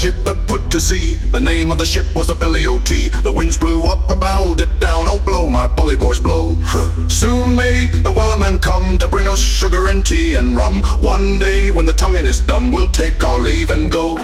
ship that put to sea. The name of the ship was the Billy O.T. The winds blew up and bowed it down. Oh, blow, my bully boys, blow. Soon may the wellerman come to bring us sugar and tea and rum. One day when the tonguing is done, we'll take our leave and go.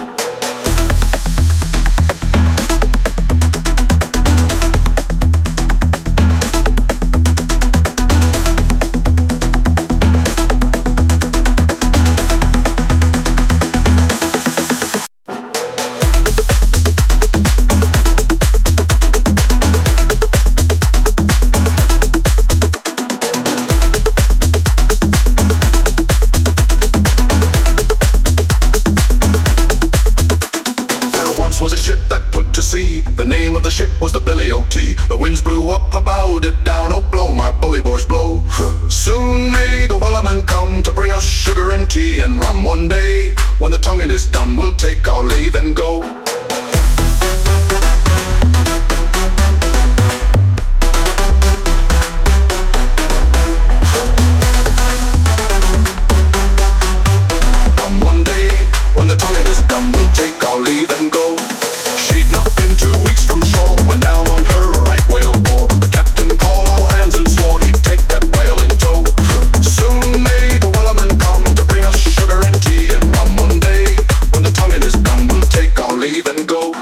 Was a ship that put to sea. The name of the ship was the Billy O.T. The winds blew up and bowed it down. Oh, blow, my bully boys, blow. Soon may the wellerman come to bring us sugar and tea and rum. One day when the tonguing is done, we'll take our leave and go. One day when the tonguing is done, we'll take our leave and go. She'd not been 2 weeks from shore when down on her a right whale bore. The captain called all hands and swore he'd take that whale in tow. Soon may the wellerman come to bring us sugar and tea and rum. One day when the tonguing is done, we'll take our leave and go.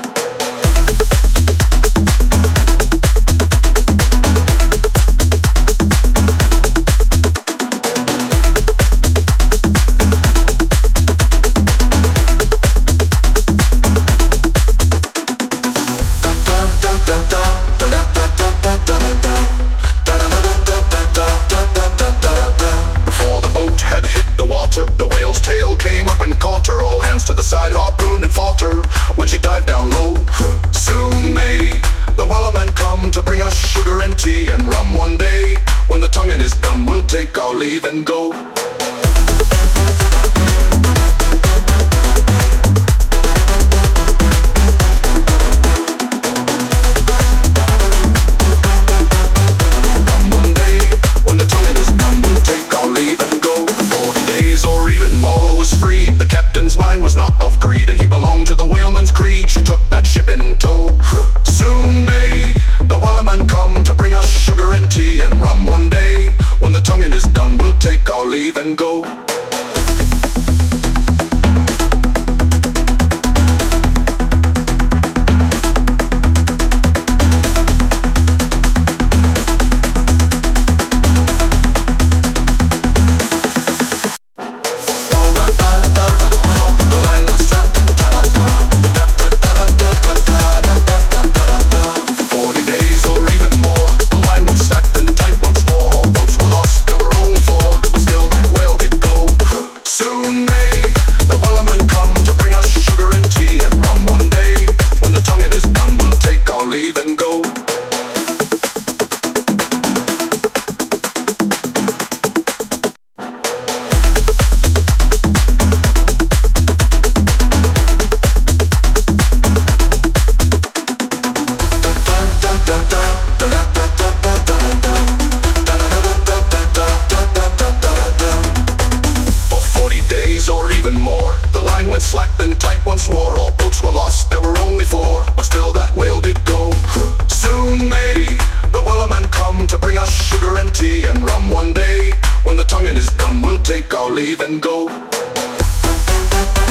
Before the boat had hit the water, the whale's tail came up and caught her. All hands to the side, harpoon and fought her when she dived down low. Soon may the wellerman come to bring us sugar and tea and rum. One day when the tonguing is done, we'll take our leave and go. Free. The captain's mind was not of greed, and he belonged to the whaleman's creed. She took that ship in tow. Soon may the wellerman come to bring us sugar and tea and rum. One day when the tonguing is done, we'll take our leave and go. Slack then tight once more. All boats were lost, there were only 4, but still that whale did go. Soon may the wellerman come to bring us sugar and tea and rum. One day when the tonguing is done, we'll take our leave and go.